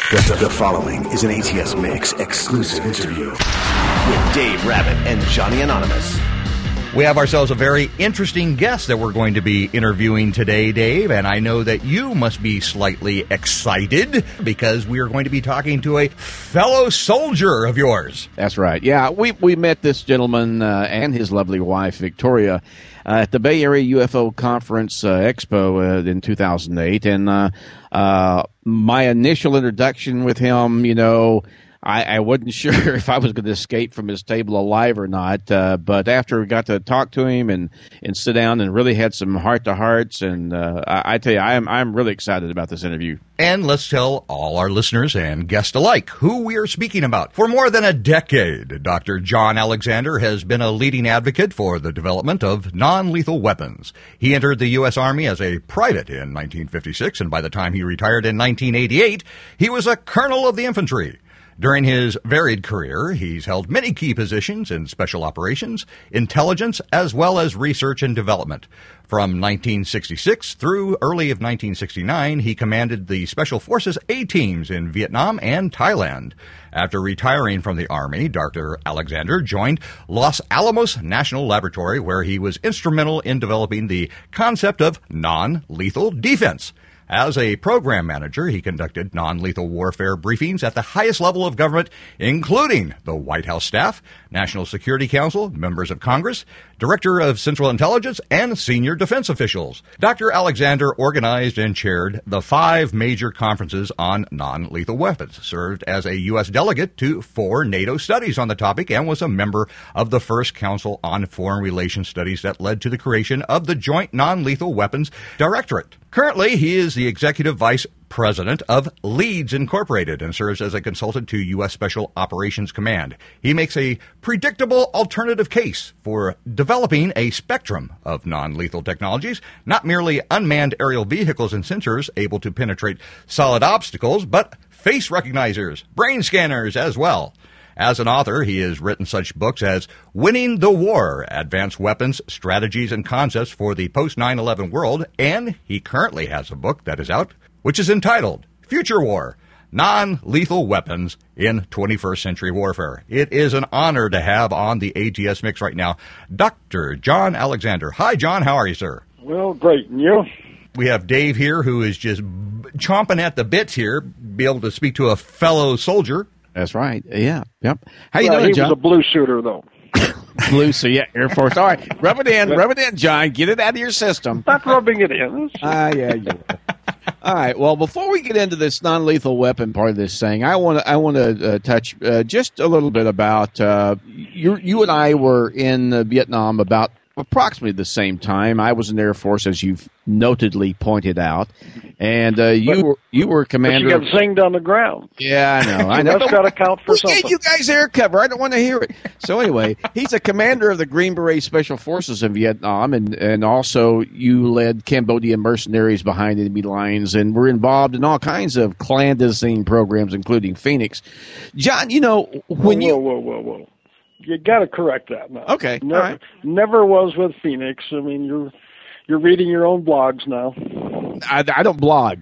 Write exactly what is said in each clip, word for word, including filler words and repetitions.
The, the following is an A T S Mix exclusive interview with Dave Rabbit and Johnny Anonymous. We have ourselves a very interesting guest that we're going to be interviewing today, Dave, and I know that you must be slightly excited because we are going to be talking to a fellow soldier of yours. That's right. Yeah, we we met this gentleman uh, and his lovely wife, Victoria, uh, at the Bay Area U F O Conference uh, Expo uh, in two thousand eight, and uh, uh, my initial introduction with him, you know, I, I wasn't sure if I was going to escape from his table alive or not, uh, but after we got to talk to him and, and sit down and really had some heart-to-hearts, and uh, I, I tell you, I'm I'm really excited about this interview. And let's tell all our listeners and guests alike who we are speaking about. For more than a decade, Doctor John Alexander has been a leading advocate for the development of non-lethal weapons. He entered the U S Army as a private in nineteen fifty-six, and by the time he retired in nineteen eighty-eight, he was a colonel of the infantry. During his varied career, he's held many key positions in special operations, intelligence, as well as research and development. From nineteen sixty-six through early of nineteen sixty-nine, he commanded the Special Forces A-teams in Vietnam and Thailand. After retiring from the Army, Doctor Alexander joined Los Alamos National Laboratory, where he was instrumental in developing the concept of non-lethal defense. As a program manager, he conducted non-lethal warfare briefings at the highest level of government, including the White House staff, National Security Council, members of Congress, Director of Central Intelligence, and senior defense officials. Doctor Alexander organized and chaired the five major conferences on non-lethal weapons, served as a U S delegate to four NATO studies on the topic, and was a member of the first Council on Foreign Relations Studies that led to the creation of the Joint Non-Lethal Weapons Directorate. Currently, he is the Executive Vice President of Leeds Incorporated and serves as a consultant to U S Special Operations Command. He makes a predictable alternative case for developing a spectrum of non-lethal technologies, not merely unmanned aerial vehicles and sensors able to penetrate solid obstacles, but face recognizers, brain scanners as well. As an author, he has written such books as Winning the War, Advanced Weapons, Strategies, and Concepts for the Post nine eleven World, and he currently has a book that is out, which is entitled Future War, Non-Lethal Weapons in twenty-first Century Warfare. It is an honor to have on the A T S Mix right now Doctor John Alexander. Hi, John. How are you, sir? Well, great. And you? We have Dave here, who is just chomping at the bits here, be able to speak to a fellow soldier. That's right. Yeah. Yep. How you well, doing, he John? He was a blue shooter, though. Blue suit, yeah, Air Force. All right, rub it in, rub it in, John. Get it out of your system. Stop rubbing it in. Ah, uh, yeah, yeah. All right. Well, before we get into this non-lethal weapon part of this thing, I want to I want to uh, touch uh, just a little bit about uh, you. You and I were in uh, Vietnam about approximately the same time. I was in the Air Force, as you've notedly pointed out, and uh, you but, were you were commander. But you got zinged on the ground. Yeah, I know. so I know. That's got to count for we something. Gave you guys air cover. I don't want to hear it. So anyway, he's a commander of the Green Beret Special Forces in Vietnam, and and also you led Cambodian mercenaries behind enemy lines, and were involved in all kinds of clandestine programs, including Phoenix. John, you know when whoa, you whoa, whoa, whoa, whoa. You got to correct that now. Okay, never, all right. Never was with Phoenix. I mean, you're you're reading your own blogs now. I, I don't blog.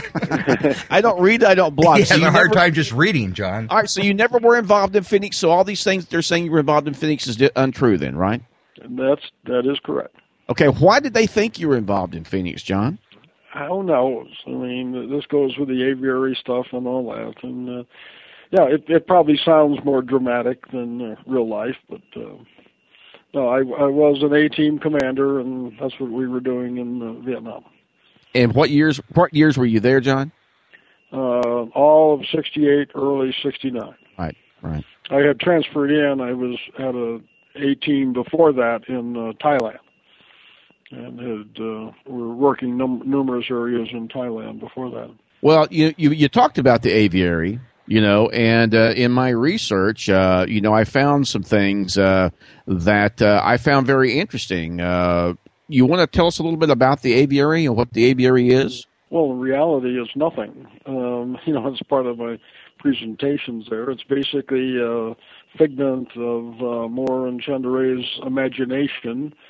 I don't read. I don't blog. He so has a hard never, time just reading, John. All right, so you never were involved in Phoenix. So all these things they're saying you were involved in Phoenix is untrue, then, right? That's that is correct. Okay, why did they think you were involved in Phoenix, John? Who knows? I mean, this goes with the aviary stuff and all that, and. Uh, Yeah, it, it probably sounds more dramatic than uh, real life, but uh, no, I, I was an A-team commander, and that's what we were doing in uh, Vietnam. And what years? What years were you there, John? Uh, all of sixty-eight, early sixty-nine. Right, right. I had transferred in. I was at a A-team before that in uh, Thailand, and had uh, were working num- numerous areas in Thailand before that. Well, you you, you talked about the aviary. You know, and uh, in my research, uh, you know, I found some things uh, that uh, I found very interesting. Uh, you want to tell us a little bit about the aviary and what the aviary is? Well, in reality, it's nothing. Um, you know, it's part of my presentations there. It's basically a figment of uh, Moore and Chenderé's imagination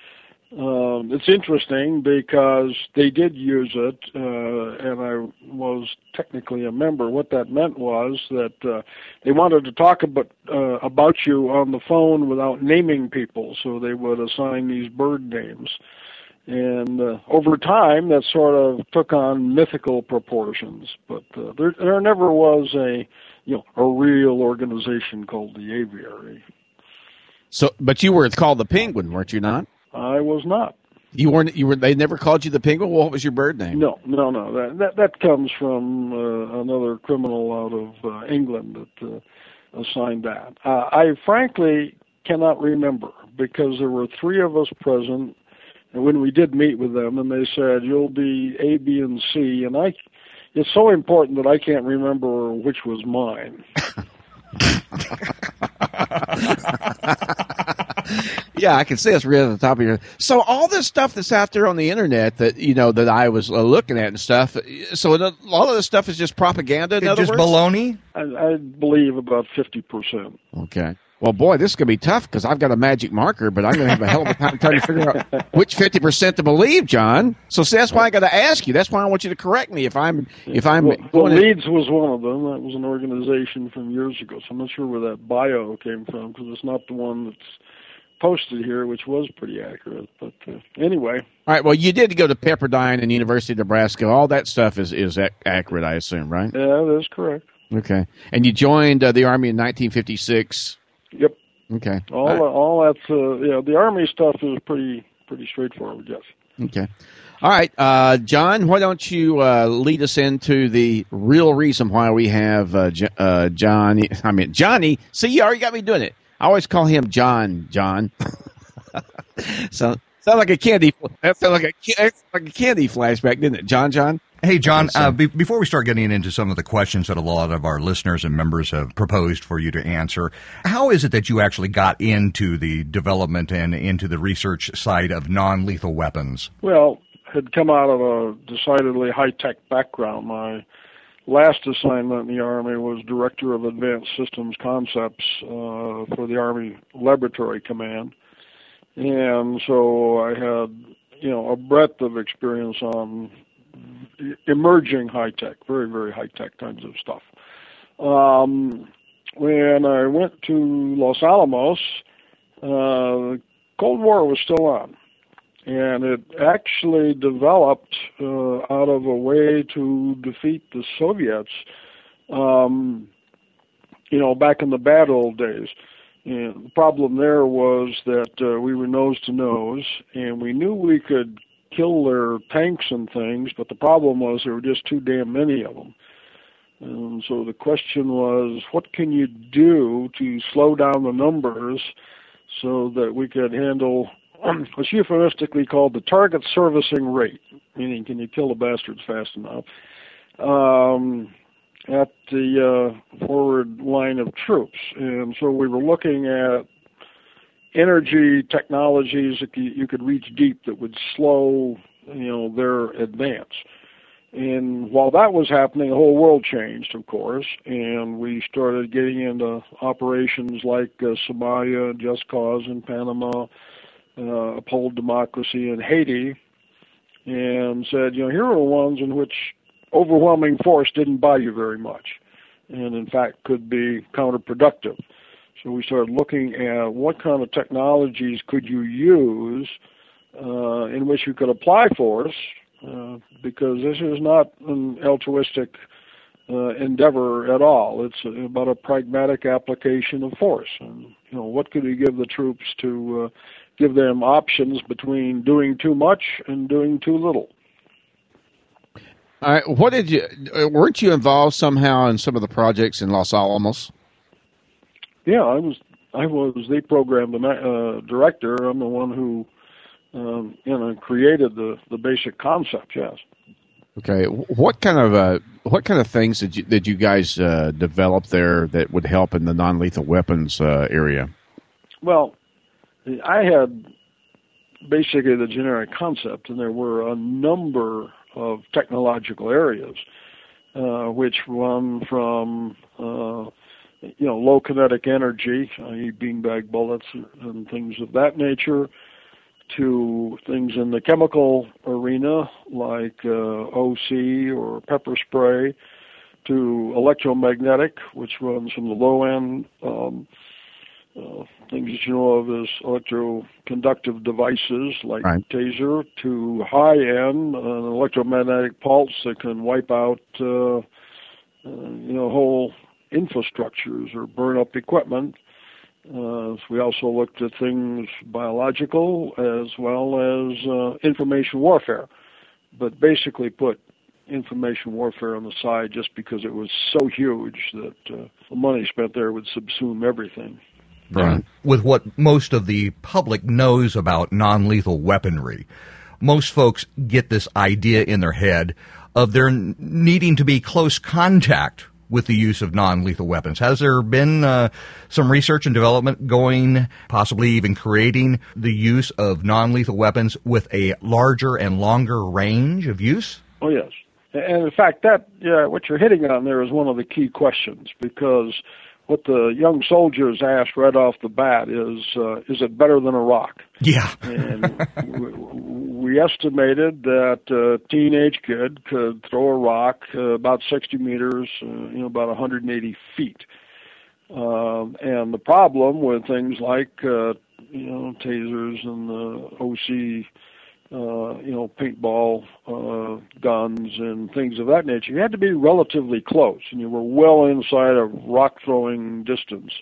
Um, it's interesting because they did use it, uh, and I was technically a member. What that meant was that uh, they wanted to talk about uh, about you on the phone without naming people, so they would assign these bird names. And uh, over time, that sort of took on mythical proportions. But uh, there, there never was a, you know, a real organization called the Aviary. So, but you were called the Penguin, weren't you not? I was not. You weren't. You were. They never called you the Penguin. Well, what was your bird name? No, no, no. That that, that comes from uh, another criminal out of uh, England that uh, assigned that. Uh, I frankly cannot remember because there were three of us present, and when we did meet with them, and they said you'll be A, B, and C, and I. It's so important that I can't remember which was mine. Yeah, I can see it's right at the top of your. So all this stuff that's out there on the internet that you know that I was uh, looking at and stuff. So a lot of this stuff is just propaganda. In it's other just words? baloney. I, I believe about fifty percent. Okay. Well, boy, this is going to be tough because I've got a magic marker, but I'm going to have a hell of a time trying to figure out which fifty percent to believe, John. So see, that's why I got to ask you. That's why I want you to correct me if I'm if I'm. Well, well going Leeds was one of them. That was an organization from years ago. So I'm not sure where that bio came from because it's not the one that's posted here, which was pretty accurate. But uh, anyway. All right. Well, you did go to Pepperdine and University of Nebraska. All that stuff is is ac- accurate, I assume, right? Yeah, that's correct. Okay. And you joined uh, the Army in nineteen fifty-six. Yep. Okay. All all, right. all that's uh, yeah. The Army stuff is pretty pretty straightforward. Yes. Okay. All right, uh, John. Why don't you uh, lead us into the real reason why we have uh, J- uh, Johnny? I mean Johnny. See, you already got me doing it. I always call him John. John. so sound like a candy. That sounded like a like a candy flashback, didn't it? John. John. Hey, John, uh, be- before we start getting into some of the questions that a lot of our listeners and members have proposed for you to answer, how is it that you actually got into the development and into the research side of non-lethal weapons? Well, had come out of a decidedly high-tech background. My last assignment in the Army was Director of Advanced Systems Concepts uh, for the Army Laboratory Command. And so I had, you know, a breadth of experience on emerging high-tech, very, very high-tech kinds of stuff. Um, when I went to Los Alamos, uh, the Cold War was still on, and it actually developed uh, out of a way to defeat the Soviets, um, you know, back in the bad old days. And the problem there was that uh, we were nose to nose, and we knew we could kill their tanks and things, but the problem was there were just too damn many of them. And so the question was, what can you do to slow down the numbers so that we could handle what's euphemistically called the target servicing rate, meaning can you kill the bastards fast enough, um, at the uh, forward line of troops. And so we were looking at energy technologies that you could reach deep that would slow, you know, their advance. And while that was happening, the whole world changed, of course, and we started getting into operations like uh, Somalia, Just Cause in Panama, uh, Uphold Democracy in Haiti, and said, you know, here are the ones in which overwhelming force didn't buy you very much, and in fact could be counterproductive. So we started looking at what kind of technologies could you use uh, in which you could apply force, uh, because this is not an altruistic uh, endeavor at all. It's about a pragmatic application of force. And, you know, what could you give the troops to uh, give them options between doing too much and doing too little? All right. What did you? Weren't you involved somehow in some of the projects in Los Alamos? Yeah, I was. I was the program uh, director. I'm the one who, um, you know, created the, the basic concept. Yes. Okay. What kind of uh, what kind of things did you did you guys uh, develop there that would help in the non-lethal weapons uh, area? Well, I had basically the generic concept, and there were a number of technological areas, uh, which run from uh, you know, low kinetic energy, that is beanbag bullets and things of that nature, to things in the chemical arena like uh, O C or pepper spray, to electromagnetic, which runs from the low end, um, uh, things that you know of as electroconductive devices like right. taser, to high end, uh, an electromagnetic pulse that can wipe out uh, uh, you know whole infrastructures or burn up equipment. Uh, we also looked at things biological as well as uh, information warfare, but basically put information warfare on the side just because it was so huge that uh, the money spent there would subsume everything. Right. With what most of the public knows about non-lethal weaponry, most folks get this idea in their head of there needing to be close contact with the use of non-lethal weapons. Has there been uh, some research and development going, possibly even creating the use of non-lethal weapons with a larger and longer range of use? Oh, yes. And in fact, that yeah, what you're hitting on there is one of the key questions, because what the young soldiers asked right off the bat is, uh, is it better than a rock? Yeah. And we, we estimated that a teenage kid could throw a rock uh, about sixty meters, uh, you know, about one hundred eighty feet. Um, and the problem with things like, uh, you know, tasers and the O C, uh, you know, paintball uh, guns and things of that nature, you had to be relatively close, and you were well inside a rock-throwing distance.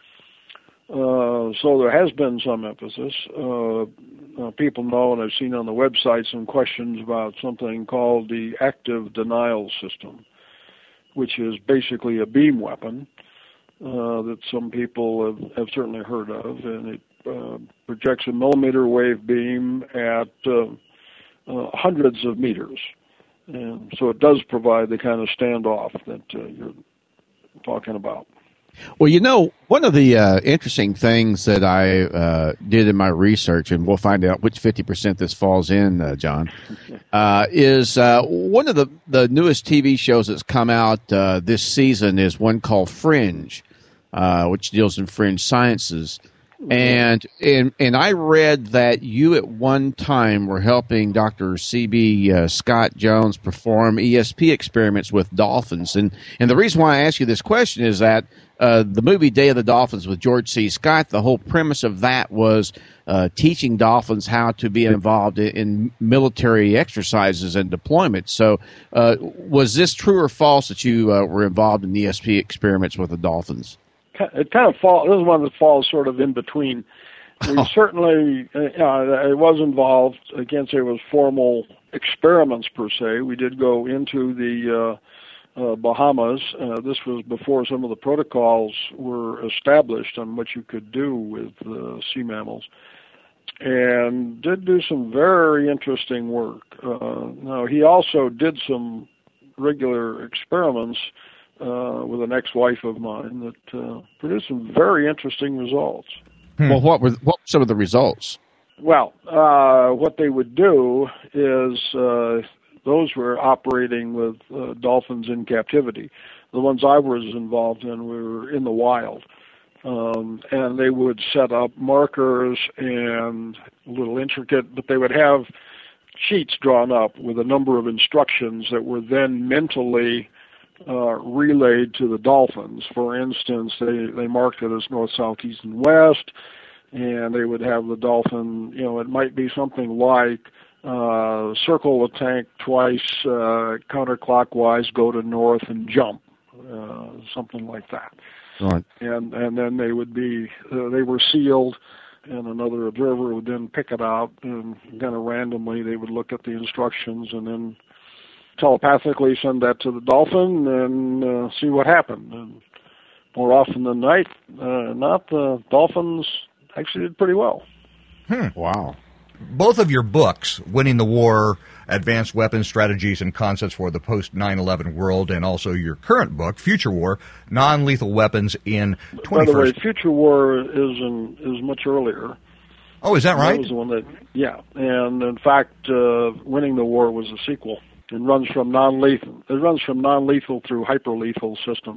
Uh, so there has been some emphasis. Uh, uh, people know, and I've seen on the website some questions about something called the active denial system, which is basically a beam weapon uh, that some people have, have certainly heard of, and it uh, projects a millimeter wave beam at uh, uh, hundreds of meters. And so it does provide the kind of standoff that uh, you're talking about. Well, you know, one of the uh, interesting things that I uh, did in my research, and we'll find out which fifty percent this falls in, uh, John, uh, is uh, one of the, the newest T V shows that's come out uh, this season is one called Fringe, uh, which deals in fringe sciences. And, and and I read that you at one time were helping Doctor C B Uh, Scott Jones perform E S P experiments with dolphins. And, and the reason why I ask you this question is that uh, the movie Day of the Dolphins with George C. Scott, the whole premise of that was uh, teaching dolphins how to be involved in, in military exercises and deployments. So uh, was this true or false that you uh, were involved in E S P experiments with the dolphins? It kind of falls. This is one that falls sort of in between. We oh. certainly, uh, I was involved. I can't say it was formal experiments per se. We did go into the uh, uh, Bahamas. Uh, this was before some of the protocols were established on what you could do with uh, sea mammals, and did do some very interesting work. Uh, now, he also did some regular experiments Uh, with an ex-wife of mine that uh, produced some very interesting results. Hmm. Well, what were what were some of the results? Well, uh, what they would do is uh, those were operating with uh, dolphins in captivity. The ones I was involved in were in the wild, um, and they would set up markers and a little intricate, but they would have sheets drawn up with a number of instructions that were then mentally Uh, relayed to the dolphins. For instance, they, they marked it as north, south, east, and west, and they would have the dolphin, you know, it might be something like uh, circle the tank twice uh, counterclockwise, go to north, and jump, uh, something like that. Right. And and then they would be, uh, they were sealed, and another observer would then pick it out, and kind of randomly they would look at the instructions and then telepathically send that to the dolphin and uh, see what happened. And more often than not, uh, not the dolphins actually did pretty well. Hmm. Wow. Both of your books, Winning the War, Advanced Weapons Strategies and Concepts for the Post nine eleven World, and also your current book, Future War, Non-Lethal Weapons in twenty-first. By the way, Future War is in, is much earlier. Oh, is that right? That was the one that, yeah. And in fact, uh, Winning the War was a sequel. It runs from non-lethal. It runs from non-lethal through hyper-lethal systems.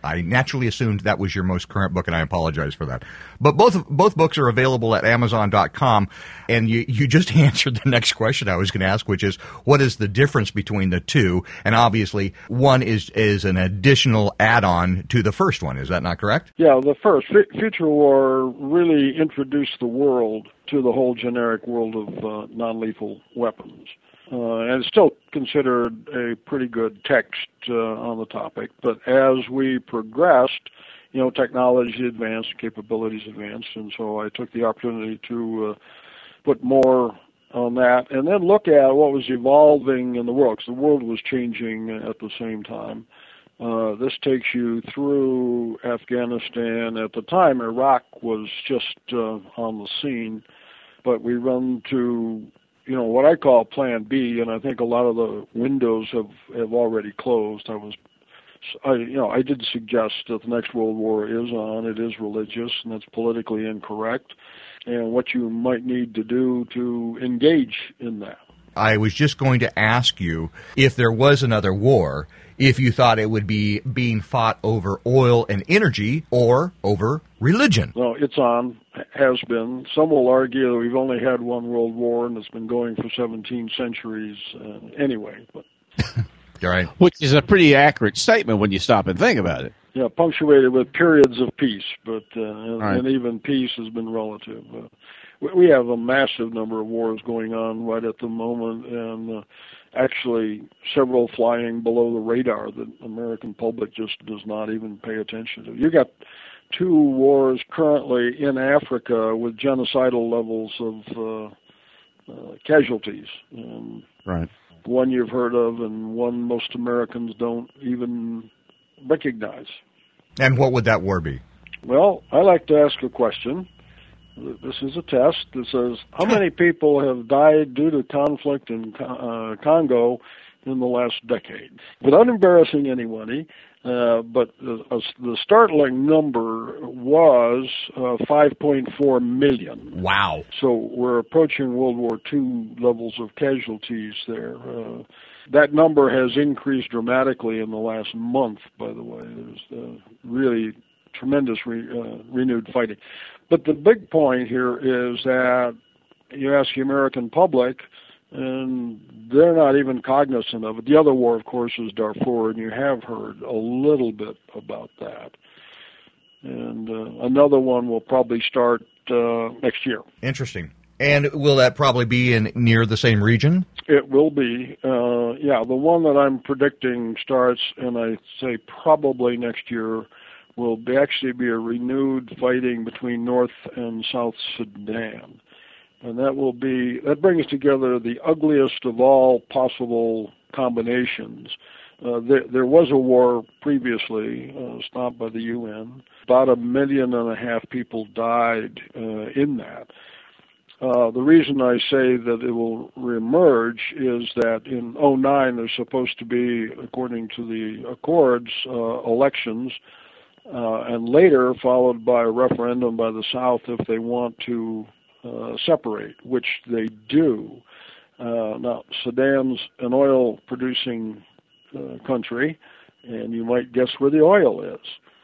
I naturally assumed that was your most current book, and I apologize for that. But both both books are available at amazon dot com, and you, you just answered the next question I was going to ask, which is, what is the difference between the two? And obviously, one is, is an additional add-on to the first one. Is that not correct? Yeah, the first, F- Future War, really introduced the world to the whole generic world of uh, non-lethal weapons. Uh, and it's still considered a pretty good text uh, on the topic. But as we progressed, you know, technology advanced, capabilities advanced, and so I took the opportunity to uh, put more on that, and then look at what was evolving in the world, because the world was changing at the same time. Uh, this takes you through Afghanistan. At the time, Iraq was just uh, on the scene, but we run to, you know, what I call Plan B, and I think a lot of the windows have, have already closed. I was, I, you know, I did suggest that the next World War is on. It is religious, and it's politically incorrect, and what you might need to do to engage in that. I was just going to ask you, if there was another war, if you thought it would be being fought over oil and energy or over religion. No, it's on, has been. Some will argue that we've only had one world war and it's been going for seventeen centuries uh, anyway. But right. Which is a pretty accurate statement when you stop and think about it. Yeah, punctuated with periods of peace, but uh, and, right. and even peace has been relative. Uh, we, we have a massive number of wars going on right at the moment, and uh, actually several flying below the radar that the American public just does not even pay attention to. You got two wars currently in Africa with genocidal levels of uh, uh, casualties. Um, right. One you've heard of, and one most Americans don't even recognize. And what would that war be? Well, I like to ask a question. This is a test that says, how many people have died due to conflict in uh, Congo in the last decade? Without embarrassing anybody, uh, but the, uh, the startling number was uh, five point four million. Wow. So we're approaching World War Two levels of casualties there. Uh, that number has increased dramatically in the last month, by the way. There's uh, really tremendous re, uh, renewed fighting. But the big point here is that you ask the American public, and they're not even cognizant of it. The other war, of course, is Darfur, and you have heard a little bit about that. And uh, another one will probably start uh, next year. Interesting. And will that probably be in near the same region? It will be. Uh, yeah, the one that I'm predicting starts, and I say probably next year, will be actually be a renewed fighting between North and South Sudan. And that will be, that brings together the ugliest of all possible combinations. Uh, there, there was a war previously, uh, stopped by the U N. About a million and a half people died uh, in that. Uh, the reason I say that it will reemerge is that in oh nine there's supposed to be, according to the accords, uh, elections, uh, and later followed by a referendum by the South if they want to uh, separate, which they do. Uh, now, Sudan's an oil-producing uh, country, and you might guess where the oil is.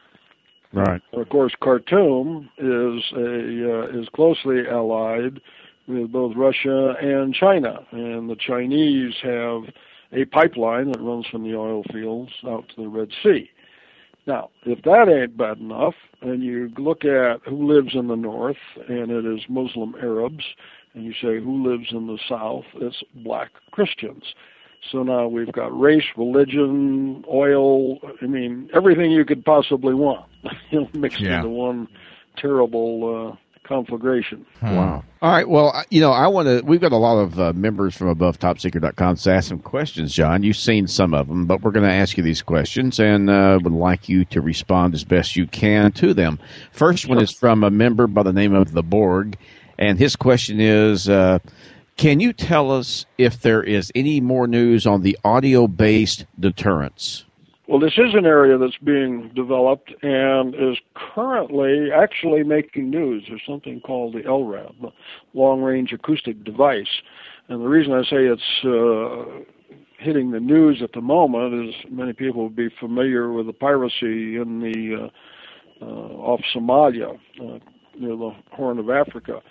Right. Of course, Khartoum is a uh, is closely allied with both Russia and China, and the Chinese have a pipeline that runs from the oil fields out to the Red Sea. Now, if that ain't bad enough, and you look at who lives in the north, and it is Muslim Arabs, and you say who lives in the south, it's black Christians. So now we've got race, religion, oil, I mean, everything you could possibly want mixed yeah. into one terrible uh, conflagration. Hmm. Wow. All right. Well, you know, I want to, we've got a lot of uh, members from above top secret dot com to ask some questions, John. You've seen some of them, but we're going to ask you these questions and uh, would like you to respond as best you can to them. First one is from a member by the name of the Borg, and his question is, uh, can you tell us if there is any more news on the audio-based deterrents? Well, this is an area that's being developed and is currently actually making news. There's something called the L R A D, the Long Range Acoustic Device. And the reason I say it's uh, hitting the news at the moment is many people will be familiar with the piracy in the uh, uh, off Somalia, uh, near the Horn of Africa.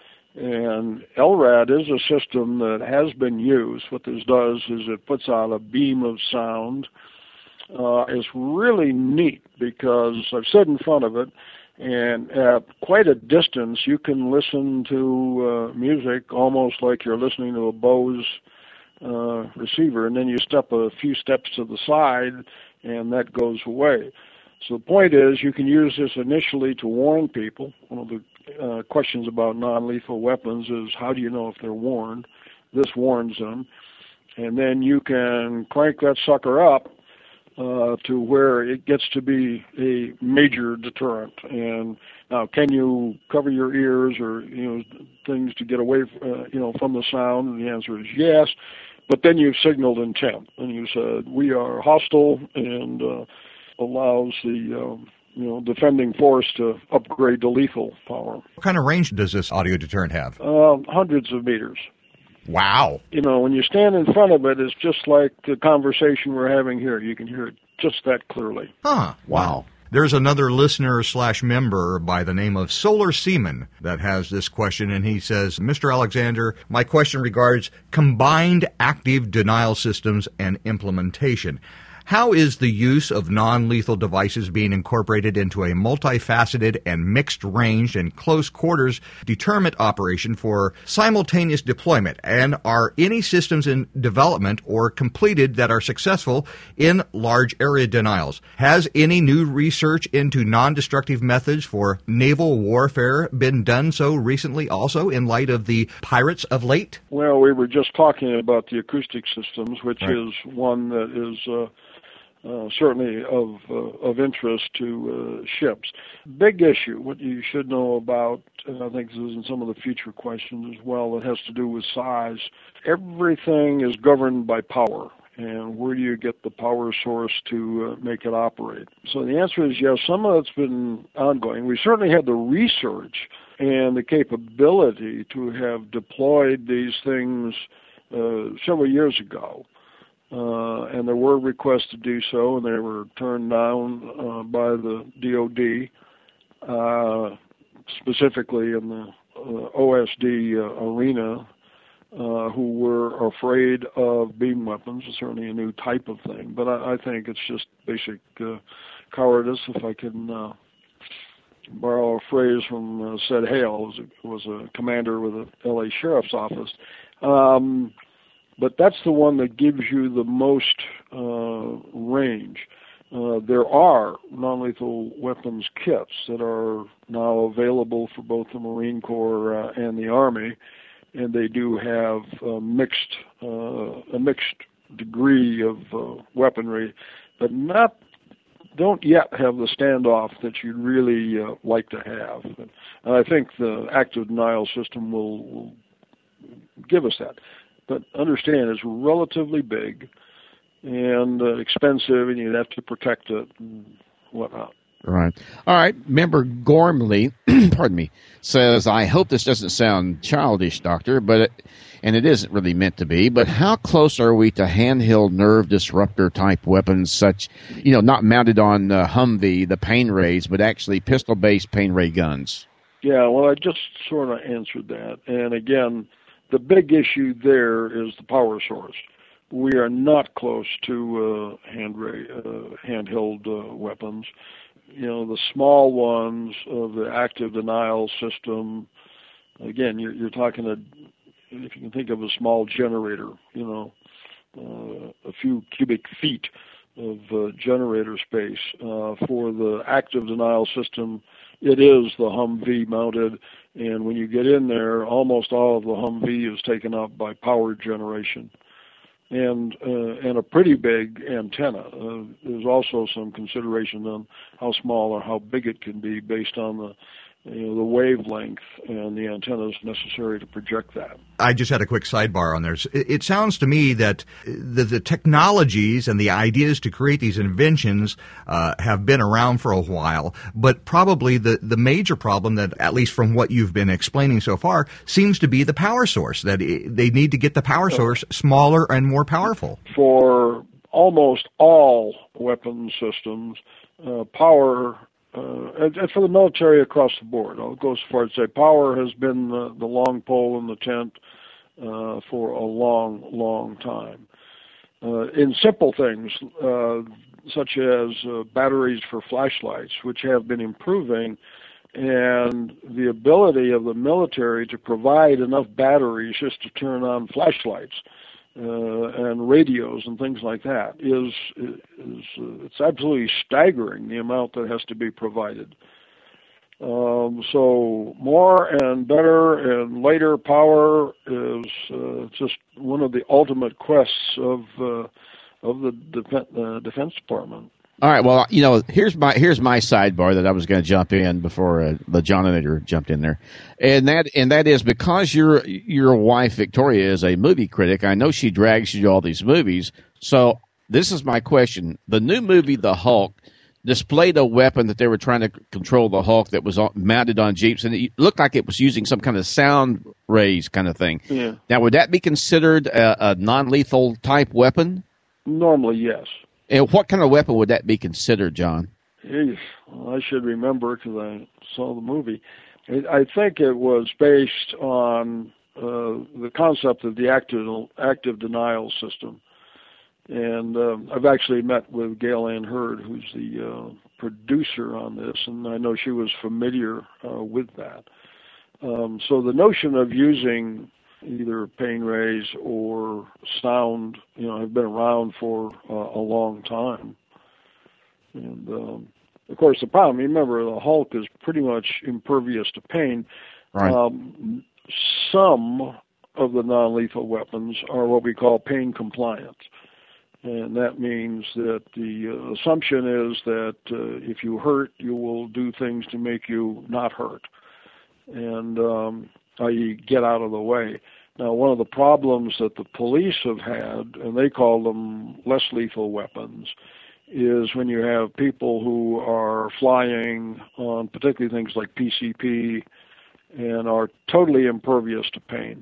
And L RAD is a system that has been used. What this does is it puts out a beam of sound. Uh, it's really neat because I've stood in front of it, and at quite a distance you can listen to uh, music almost like you're listening to a Bose uh, receiver, and then you step a few steps to the side and that goes away. So the point is you can use this initially to warn people. One of the uh, questions about non-lethal weapons is how do you know if they're warned? This warns them. And then you can crank that sucker up uh, to where it gets to be a major deterrent. And now, can you cover your ears or you know things to get away uh, you know from the sound? And the answer is yes. But then you've signaled intent, and you said we are hostile, and uh, allows the uh, you know defending force to upgrade to lethal power. What kind of range does this audio deterrent have? Uh, hundreds of meters. Wow. You know, when you stand in front of it, it's just like the conversation we're having here. You can hear it just that clearly. Huh. Wow. There's another listener slash member by the name of Solar Seaman that has this question, and he says, Mister Alexander, my question regards combined active denial systems and implementation. How is the use of non-lethal devices being incorporated into a multifaceted and mixed-range and close-quarters deterrent operation for simultaneous deployment? And are any systems in development or completed that are successful in large area denials? Has any new research into non-destructive methods for naval warfare been done so recently also in light of the pirates of late? Well, we were just talking about the acoustic systems, which right. is one that is uh, Uh, certainly of uh, of interest to uh, ships. Big issue, what you should know about, and I think this is in some of the future questions as well, that has to do with size. Everything is governed by power, and where do you get the power source to uh, make it operate? So the answer is yes, some of it's been ongoing. We certainly had the research and the capability to have deployed these things uh, several years ago. Uh, and there were requests to do so, and they were turned down uh, by the D O D, uh, specifically in the uh, O S D uh, arena, uh, who were afraid of beam weapons. It's certainly a new type of thing, but I, I think it's just basic uh, cowardice, if I can uh, borrow a phrase from uh, Sid Hale, who was a, was a commander with the L A Sheriff's Office. Um, But that's the one that gives you the most uh, range. Uh, there are non-lethal weapons kits that are now available for both the Marine Corps uh, and the Army, and they do have uh, mixed uh, a mixed degree of uh, weaponry, but not don't yet have the standoff that you'd really uh, like to have. And I think the active denial system will, will give us that. But understand, it's relatively big and uh, expensive, and you'd have to protect it and whatnot. Right. All right. Member Gormley, pardon me, says, I hope this doesn't sound childish, Doctor, but it, and it isn't really meant to be, but how close are we to handheld nerve disruptor type weapons such, you know, not mounted on uh, Humvee, the pain rays, but actually pistol-based pain ray guns? Yeah, well, I just sort of answered that. And again, the big issue there is the power source. We are not close to uh, hand ray, uh, handheld uh, weapons. You know, the small ones of the active denial system, again, you're, you're talking, a, if you can think of a small generator, you know, uh, a few cubic feet of uh, generator space. Uh, for the active denial system, it is the Humvee mounted, and when you get in there, almost all of the Humvee is taken up by power generation, and uh, and a pretty big antenna. Uh, there's also some consideration on how small or how big it can be based on the you know, the wavelength and the antennas necessary to project that. I just had a quick sidebar on there. It, it sounds to me that the, the technologies and the ideas to create these inventions uh, have been around for a while, but probably the, the major problem that, at least from what you've been explaining so far, seems to be the power source, that it, they need to get the power source smaller and more powerful. For almost all weapon systems, uh, power... Uh, and, and for the military across the board, I'll go so far as to say power has been the, the long pole in the tent uh, for a long, long time. Uh, in simple things, uh, such as uh, batteries for flashlights, which have been improving, and the ability of the military to provide enough batteries just to turn on flashlights Uh, and radios and things like that is is uh, it's absolutely staggering, the amount that has to be provided. Um, so more and better and later power is uh, just one of the ultimate quests of uh, of the def- uh, Defense Department. All right. Well, you know, here's my here's my sidebar that I was going to jump in before uh, the Jonathan jumped in there, and that and that is because your your wife Victoria is a movie critic. I know she drags you to all these movies. So this is my question: the new movie, The Hulk, displayed a weapon that they were trying to control the Hulk that was mounted on Jeeps, and it looked like it was using some kind of sound rays kind of thing. Yeah. Now, would that be considered a, a non-lethal type weapon? Normally, yes. And what kind of weapon would that be considered, John? Geez, well, I should remember because I saw the movie. It, I think it was based on uh, the concept of the active, active denial system. And um, I've actually met with Gail Ann Hurd, who's the uh, producer on this, and I know she was familiar uh, with that. Um, so the notion of using either pain rays or sound, you know, have been around for uh, a long time. And, um, of course, the problem, remember, the Hulk is pretty much impervious to pain. Right. Um, some of the non-lethal weapons are what we call pain compliant. And that means that the uh, assumption is that uh, if you hurt, you will do things to make you not hurt. And, um, that is get out of the way. Now, one of the problems that the police have had, and they call them less lethal weapons, is when you have people who are flying on particularly things like P C P and are totally impervious to pain.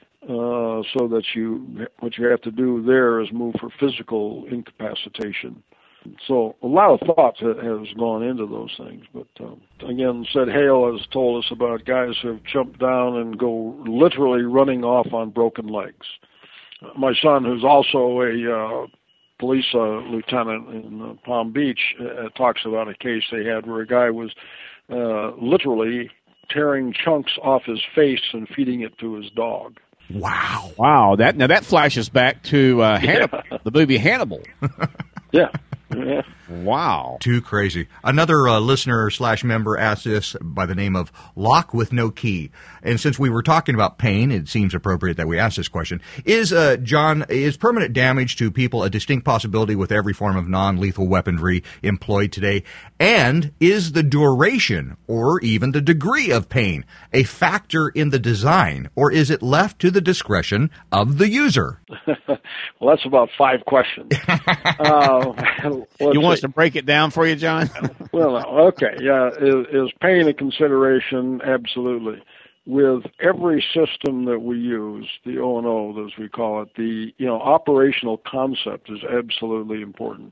Uh, so that you, what you have to do there is move for physical incapacitation. So a lot of thought has gone into those things. But um, again, Sid Hale has told us about guys who have jumped down and go literally running off on broken legs. My son, who's also a uh, police uh, lieutenant in uh, Palm Beach, uh, talks about a case they had where a guy was uh, literally tearing chunks off his face and feeding it to his dog. Wow. Wow. That now that flashes back to uh, Hannibal, yeah. the movie Hannibal. Yeah. Yeah. Wow. Too crazy. Another uh, listener slash member asked this by the name of Lock with No Key. And since we were talking about pain, it seems appropriate that we ask this question. Is, uh, John, is permanent damage to people a distinct possibility with every form of non-lethal weaponry employed today? And is the duration or even the degree of pain a factor in the design, or is it left to the discretion of the user? Well, that's about five questions. uh, you want us to break it down for you, John? Well, okay, yeah. Is, is pain a consideration? Absolutely. With every system that we use, the O and O, as we call it, the you know operational concept is absolutely important.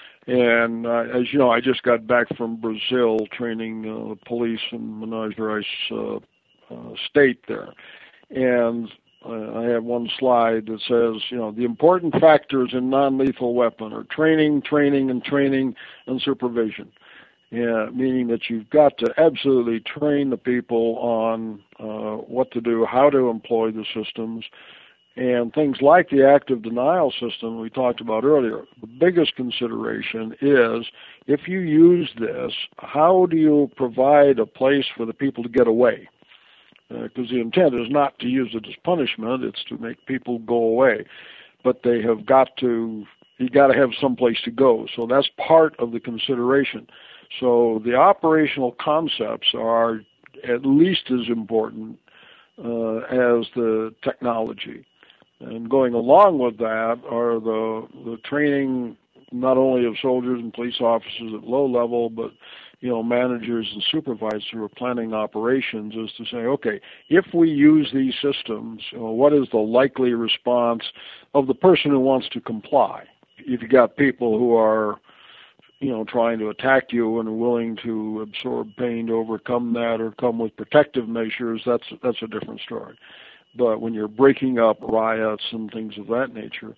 And uh, as you know, I just got back from Brazil training uh, police in Minas Gerais uh, uh, state there, and Uh, I have one slide that says, you know, the important factors in non-lethal weapon are training, training, and training, and supervision. Yeah, meaning that you've got to absolutely train the people on uh, what to do, how to employ the systems, and things like the active denial system we talked about earlier. The biggest consideration is if you use this, how do you provide a place for the people to get away? Because uh, the intent is not to use it as punishment, it's to make people go away. But they have got to, you got to have some place to go. So that's part of the consideration. So the operational concepts are at least as important uh, as the technology. And going along with that are the the training not only of soldiers and police officers at low level, but you know, managers and supervisors who are planning operations, is to say, okay, if we use these systems, you know, what is the likely response of the person who wants to comply? If you got people who are, you know, trying to attack you and are willing to absorb pain to overcome that or come with protective measures, that's that's a different story. But when you're breaking up riots and things of that nature,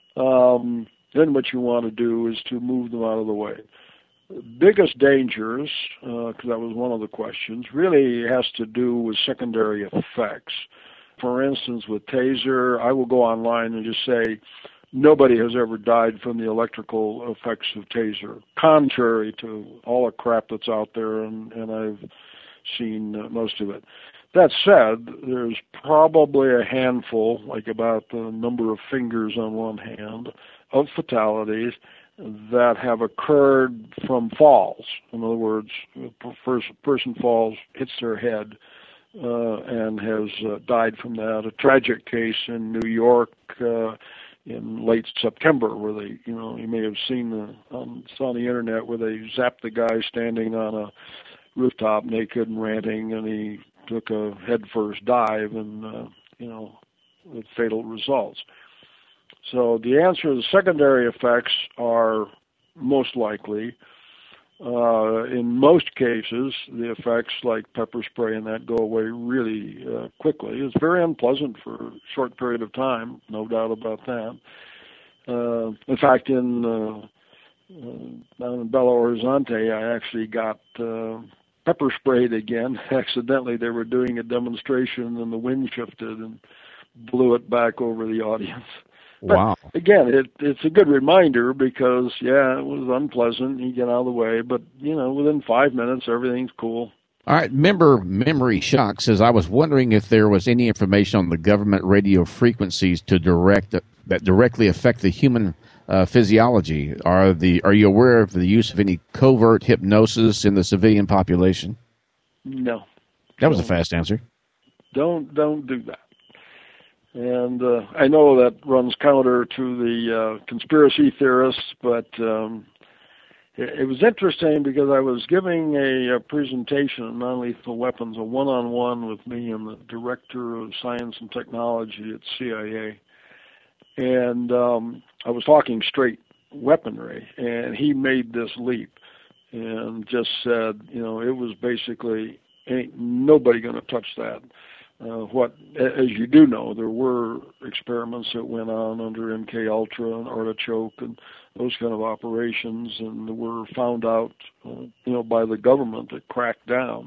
um, then what you want to do is to move them out of the way. The biggest dangers, because uh, that was one of the questions, really has to do with secondary effects. For instance, with Taser, I will go online and just say, nobody has ever died from the electrical effects of Taser, contrary to all the crap that's out there, and, and I've seen uh, most of it. That said, there's probably a handful, like about the number of fingers on one hand, of fatalities that have occurred from falls. In other words, a person falls, hits their head, uh, and has uh, died from that. A tragic case in New York uh, in late September, where they, you know, you may have seen the, um, it's on the internet, where they zapped the guy standing on a rooftop naked and ranting, and he took a headfirst dive, and uh, you know, with fatal results. So the answer, the secondary effects are most likely. Uh, in most cases, the effects like pepper spray and that go away really uh, quickly. It's very unpleasant for a short period of time, no doubt about that. Uh, in fact, in uh, uh, down in Belo Horizonte, I actually got uh, pepper sprayed again. Accidentally, they were doing a demonstration and the wind shifted and blew it back over the audience. But wow. Again, it, it's a good reminder because, yeah, it was unpleasant. You get out of the way. But, you know, within five minutes, everything's cool. All right. Member Memory Shock says, I was wondering if there was any information on the government radio frequencies to direct that directly affect the human uh, physiology. Are the Are you aware of the use of any covert hypnosis in the civilian population? No. That was a fast answer. Don't Don't do that. And uh, I know that runs counter to the uh, conspiracy theorists, but um, it, it was interesting because I was giving a, a presentation on non-lethal weapons, a one-on-one with me and the director of science and technology at C I A. And um, I was talking straight weaponry, and he made this leap and just said, you know, it was basically, ain't nobody going to touch that. Uh, what, as you do know, there were experiments that went on under M K Ultra and Artichoke and those kind of operations, and were found out, uh, you know, by the government that cracked down.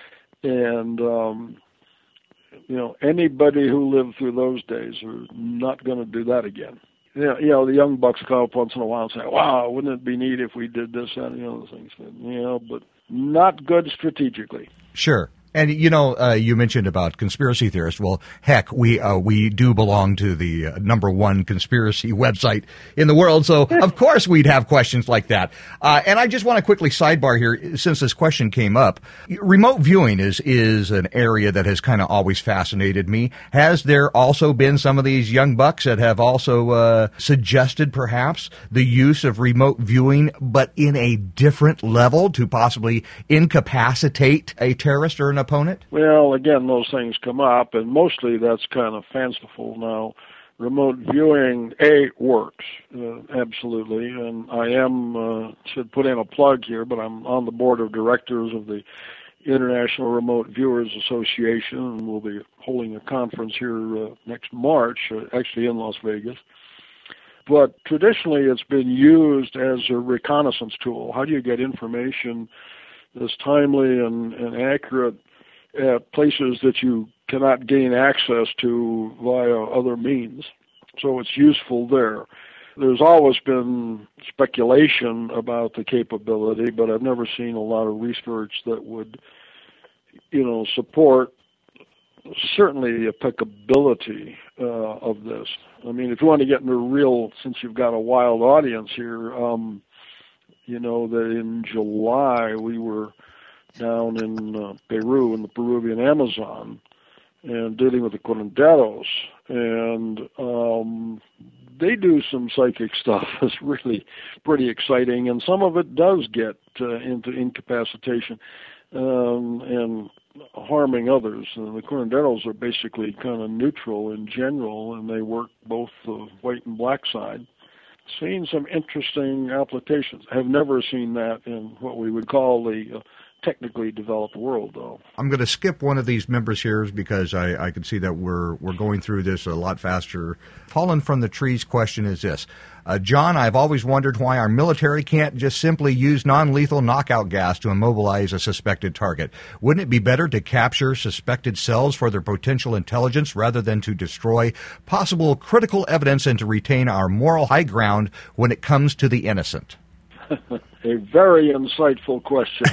And um, you know, anybody who lived through those days are not going to do that again. You know, you know, the young bucks come up once in a while and say, "Wow, wouldn't it be neat if we did this and you know those things?" You know, but not good strategically. Sure. And, you know, uh, you mentioned about conspiracy theorists. Well, heck, we uh, we do belong to the uh, number one conspiracy website in the world. So, of course, we'd have questions like that. Uh, and I just want to quickly sidebar here, since this question came up. Remote viewing is, is an area that has kind of always fascinated me. Has there also been some of these young bucks that have also uh, suggested, perhaps, the use of remote viewing, but in a different level to possibly incapacitate a terrorist or an opponent? Well, again, those things come up, and mostly that's kind of fanciful now. Remote viewing, A, works, uh, absolutely, and I am, uh, should put in a plug here, but I'm on the board of directors of the International Remote Viewers Association, and we'll be holding a conference here uh, next March, uh, actually in Las Vegas. But traditionally, it's been used as a reconnaissance tool. How do you get information that's timely and, and accurate at places that you cannot gain access to via other means? So it's useful there. There's always been speculation about the capability, but I've never seen a lot of research that would, you know, support certainly the applicability uh, of this. I mean, if you want to get into real, since you've got a wild audience here, um, you know, that in July we were down in uh, Peru, in the Peruvian Amazon, and dealing with the curanderos. And um, they do some psychic stuff that's really pretty exciting, and some of it does get uh, into incapacitation um, and harming others. And the curanderos are basically kind of neutral in general, and they work both the white and black side. Seen some interesting applications. I have never seen that in what we would call the uh, technically developed world, though. I'm going to skip one of these members here because I, I can see that we're we're going through this a lot faster. Fallen from the Trees question is this. Uh, John, I've always wondered why our military can't just simply use non-lethal knockout gas to immobilize a suspected target. Wouldn't it be better to capture suspected cells for their potential intelligence rather than to destroy possible critical evidence and to retain our moral high ground when it comes to the innocent? A very insightful question.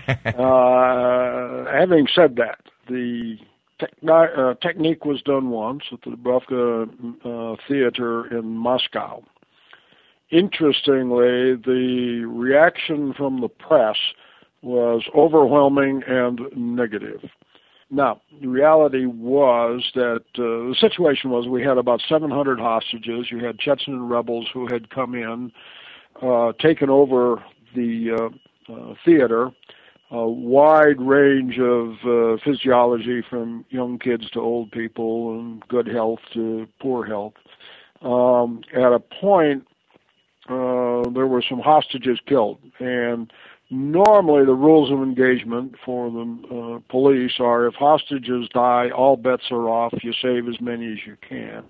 uh, having said that, the techni- uh, technique was done once at the Dubrovka uh, Theater in Moscow. Interestingly, the reaction from the press was overwhelming and negative. Now, the reality was that uh, the situation was we had about seven hundred hostages. You had Chechen rebels who had come in, uh, taken over the uh, uh, theater, a wide range of uh, physiology from young kids to old people and good health to poor health. Um, at a point, uh, there were some hostages killed, and normally the rules of engagement for the uh, police are if hostages die, all bets are off, you save as many as you can.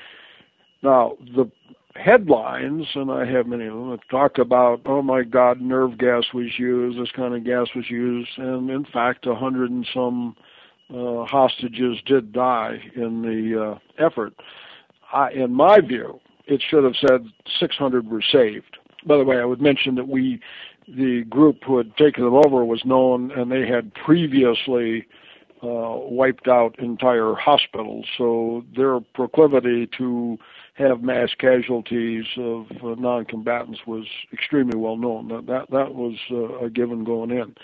Now, the headlines, and I have many of them, talk about, oh my God, nerve gas was used, this kind of gas was used, and in fact, a hundred and some uh, hostages did die in the uh, effort. I, in my view, it should have said six hundred were saved. By the way, I would mention that we, the group who had taken them over was known, and they had previously uh, wiped out entire hospitals, so their proclivity to have mass casualties of uh, non-combatants was extremely well known. That that, that was uh, a given going in.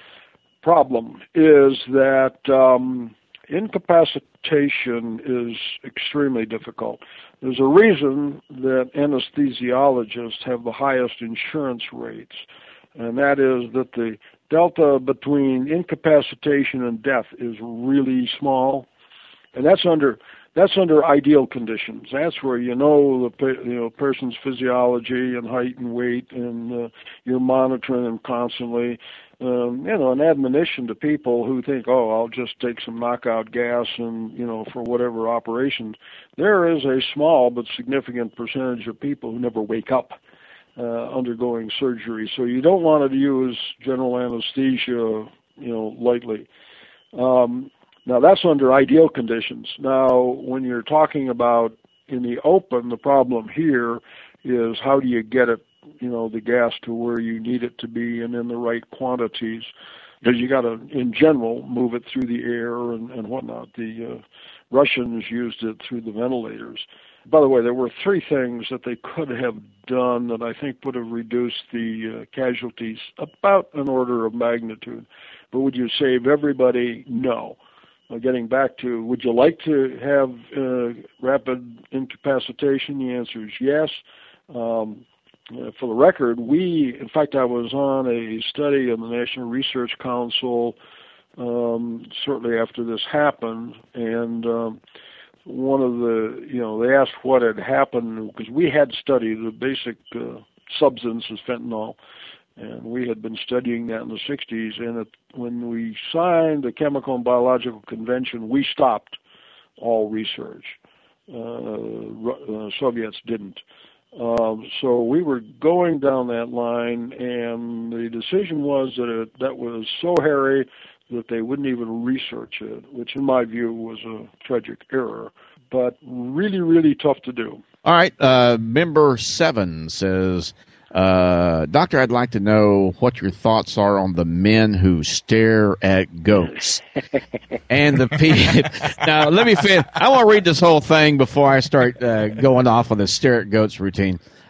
Problem is that um, incapacitation is extremely difficult. There's a reason that anesthesiologists have the highest insurance rates, and that is that the delta between incapacitation and death is really small, and that's under That's under ideal conditions. That's where you know the you know person's physiology and height and weight, and uh, you're monitoring them constantly. Um, you know, an admonition to people who think, "Oh, I'll just take some knockout gas and you know for whatever operations." There is a small but significant percentage of people who never wake up uh, undergoing surgery. So you don't want to use general anesthesia, you know, lightly. Um, Now, that's under ideal conditions. Now, when you're talking about in the open, the problem here is how do you get it, you know, the gas to where you need it to be and in the right quantities, because you got to, in general, move it through the air and, and whatnot. The uh, Russians used it through the ventilators. By the way, there were three things that they could have done that I think would have reduced the uh, casualties about an order of magnitude. But would you save everybody? No. Uh, getting back to, would you like to have uh, rapid incapacitation? The answer is yes. Um, uh, for the record, we, in fact, I was on a study in the National Research Council um, shortly after this happened, and um, one of the, you know, they asked what had happened, because we had studied the basic uh, substance is fentanyl, and we had been studying that in the sixties, and it, when we signed the Chemical and Biological Convention, we stopped all research. Uh, uh, Soviets didn't. Um, so we were going down that line, and the decision was that it, that was so hairy that they wouldn't even research it, which in my view was a tragic error, but really, really tough to do. All right. Uh, member seven says, Uh, Doctor, I'd like to know what your thoughts are on the men who stare at goats. And the people. Now, let me finish. I want to read this whole thing before I start uh, going off on the stare at goats routine.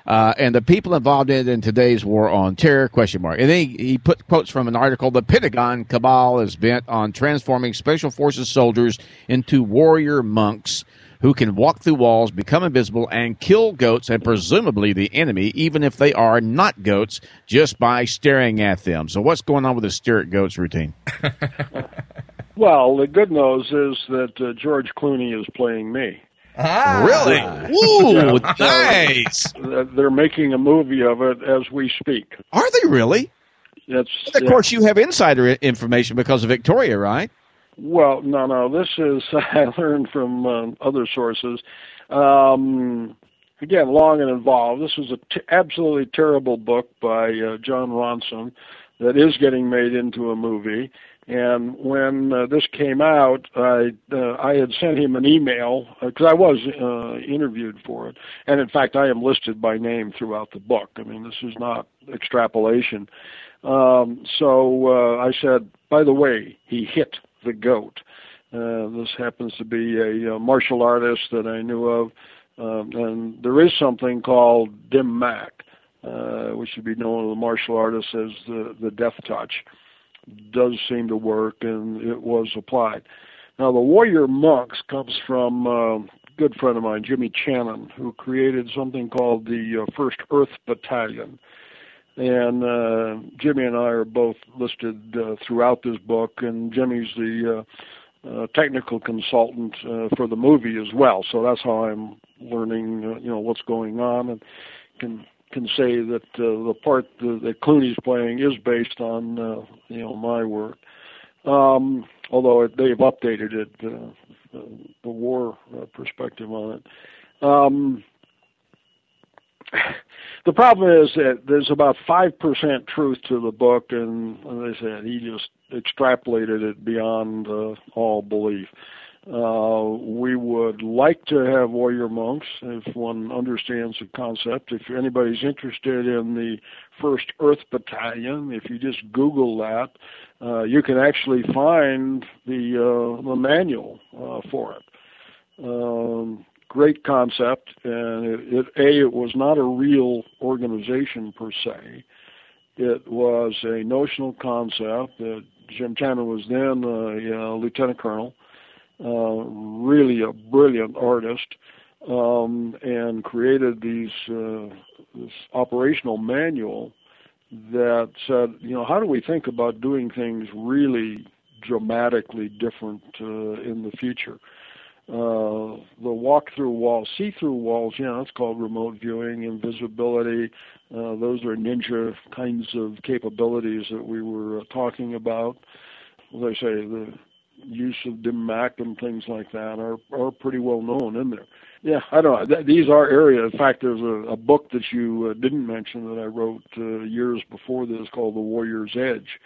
Uh, and the people involved in, in today's war on terror, question mark. And then he, he put quotes from an article, the Pentagon cabal is bent on transforming Special Forces soldiers into warrior monks who can walk through walls, become invisible, and kill goats and presumably the enemy, even if they are not goats, just by staring at them. So what's going on with the stare at goats routine? Well, the good news is that uh, George Clooney is playing me. Ah, really? Ooh, yeah, nice. So they're making a movie of it as we speak. Are they really? It's, of yeah. course, you have insider information because of Victoria, right? Well, no, no. This is, I learned from um, other sources. Um, again, long and involved. This was an t- absolutely terrible book by uh, John Ronson that is getting made into a movie. And when uh, this came out, I uh, I had sent him an email because uh, I was uh, interviewed for it, and in fact, I am listed by name throughout the book. I mean, this is not extrapolation. Um, so uh, I said, by the way, he hit the goat. Uh, this happens to be a, a martial artist that I knew of, um, and there is something called Dim Mak, uh, which should be known to the martial artists as the the death touch. Does seem to work, and it was applied. Now, the warrior monks comes from uh, a good friend of mine, Jimmy Channon, who created something called the uh, First Earth Battalion. And uh, Jimmy and I are both listed uh, throughout this book, and Jimmy's the uh, uh, technical consultant uh, for the movie as well. So that's how I'm learning, uh, you know, what's going on, and can can say that uh, the part that, that Clooney's playing is based on, uh, you know, my work. Um, although it, they've updated it, uh, the war uh, perspective on it. Um, the problem is that there's about five percent truth to the book, and as I said, he just extrapolated it beyond uh, all belief. Uh, we would like to have warrior monks if one understands the concept. If anybody's interested in the First Earth Battalion, if you just Google that, uh, you can actually find the, uh, the manual uh, for it. Um, great concept, and it, it, A, it was not a real organization per se. It was a notional concept that Jim Channon was then a uh, lieutenant colonel. Uh, really a brilliant artist, um, and created these uh, this operational manual that said, you know, how do we think about doing things really dramatically different uh, in the future? Uh, the walk-through walls, see-through walls, yeah, that's called remote viewing, invisibility. Uh, those are ninja kinds of capabilities that we were uh, talking about. As I say, the use of Dim Mak and things like that are are pretty well known in there. Yeah, I don't know. Th- these are areas. In fact, there's a, a book that you uh, didn't mention that I wrote uh, years before this called The Warrior's Edge,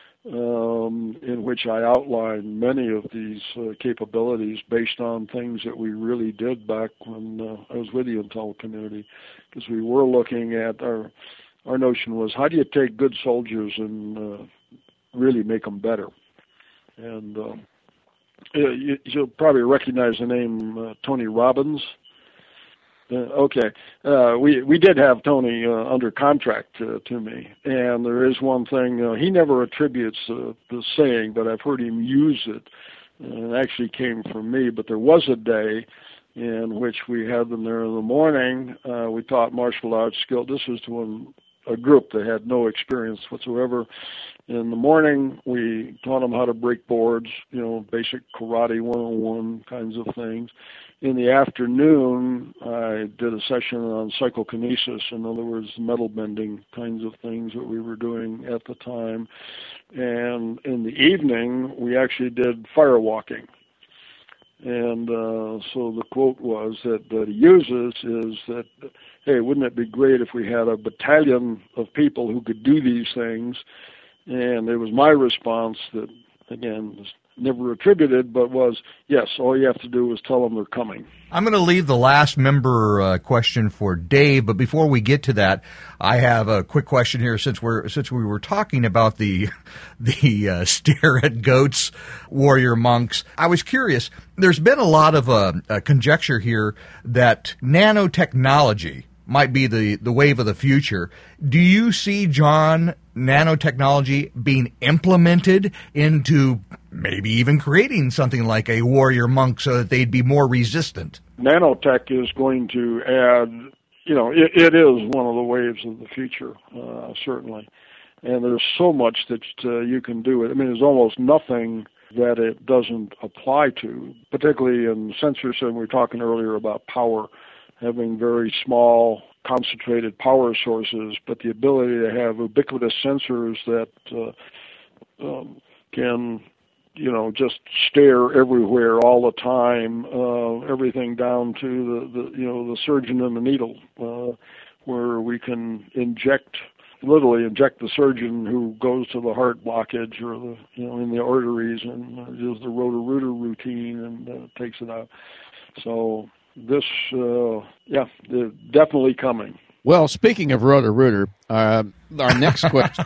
um, in which I outline many of these uh, capabilities based on things that we really did back when uh, I was with the intel community, because we were looking at our our notion was, how do you take good soldiers and uh, really make them better? And uh, you, you'll probably recognize the name uh, Tony Robbins. Uh, okay, uh, we we did have Tony uh, under contract uh, to me, and there is one thing uh, he never attributes uh, the saying, but I've heard him use it, and it actually came from me. But there was a day in which we had them there in the morning. Uh, we taught martial arts skill. This was to an, a group that had no experience whatsoever. In the morning, we taught them how to break boards, you know, basic karate one oh one kinds of things. In the afternoon, I did a session on psychokinesis, in other words, metal bending kinds of things that we were doing at the time. And in the evening, we actually did firewalking. And uh, so the quote was that, that he uses is that, hey, wouldn't it be great if we had a battalion of people who could do these things? And it was my response that, again, was never attributed, but was, yes, all you have to do is tell them they're coming. I'm going to leave the last member uh, question for Dave, but before we get to that, I have a quick question here since we're since we were talking about the the uh, stare at goats, warrior monks. I was curious. There's been a lot of uh, uh, conjecture here that nanotechnology might be the, the wave of the future. Do you see, John, nanotechnology being implemented into maybe even creating something like a warrior monk so that they'd be more resistant? Nanotech is going to add, you know, it, it is one of the waves of the future, uh, certainly. And there's so much that uh, you can do. I mean, there's almost nothing that it doesn't apply to, particularly in sensors. And we were talking earlier about power, having very small, concentrated power sources, but the ability to have ubiquitous sensors that uh, um, can, you know, just stare everywhere all the time, uh, everything down to the, the, you know, the surgeon and the needle, uh, where we can inject, literally inject the surgeon who goes to the heart blockage or the, you know, in the arteries and uh, does the rotor-rooter routine and uh, takes it out. So this, uh, yeah, they're definitely coming. Well, speaking of rotor-rooter, uh, our next question.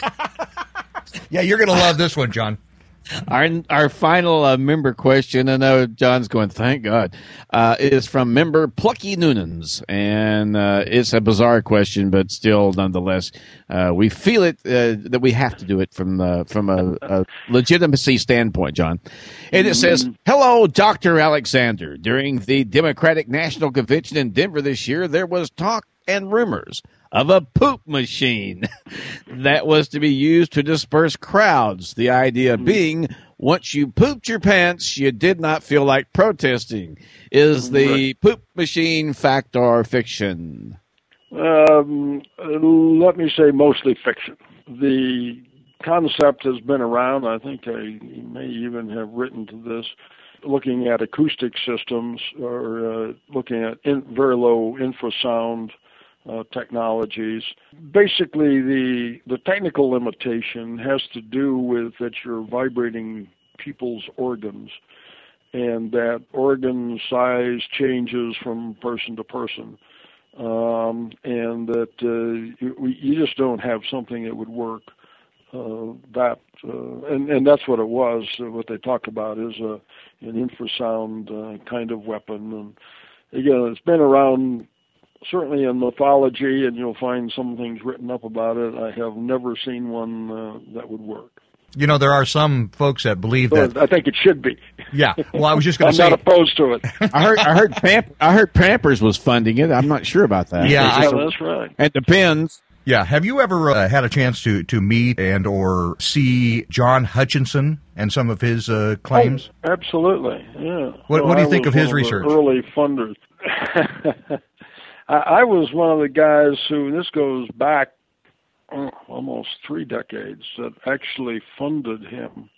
Yeah, you're going to love this one, John. Our our final uh, member question, I know John's going, thank God, uh, is from member Plucky Noonans. And uh, it's a bizarre question, but still, nonetheless, uh, we feel it uh, that we have to do it from, uh, from a, a legitimacy standpoint, John. And it says, hello, Doctor Alexander. During the Democratic National Convention in Denver this year, there was talk and rumors of a poop machine that was to be used to disperse crowds. The idea being, once you pooped your pants, you did not feel like protesting. Is the poop machine fact or fiction? Um, let me say mostly fiction. The concept has been around. I think I may even have written to this, looking at acoustic systems or uh, looking at in, very low infrasound Uh, technologies. Basically, the the technical limitation has to do with that you're vibrating people's organs, and that organ size changes from person to person, um, and that uh, you, you just don't have something that would work. Uh, that uh, and and that's what it was. Uh, what they talk about is a an infrasound uh, kind of weapon, and again, it's been around. Certainly in mythology, and you'll find some things written up about it. I have never seen one uh, that would work. You know, there are some folks that believe But that. I think it should be. Yeah. Well, I was just going I'm to say. not opposed to it. I heard I heard Pamp- I heard Pampers was funding it. I'm not sure about that. Yeah, Yeah, I- that's right. It depends. Yeah. Have you ever uh, had a chance to, to meet and or see John Hutchinson and some of his uh, claims? Oh, absolutely. Yeah. What- Well, what do you I think was of his one research? The early funders. I, I was one of the guys who, this goes back oh, almost three decades, that actually funded him.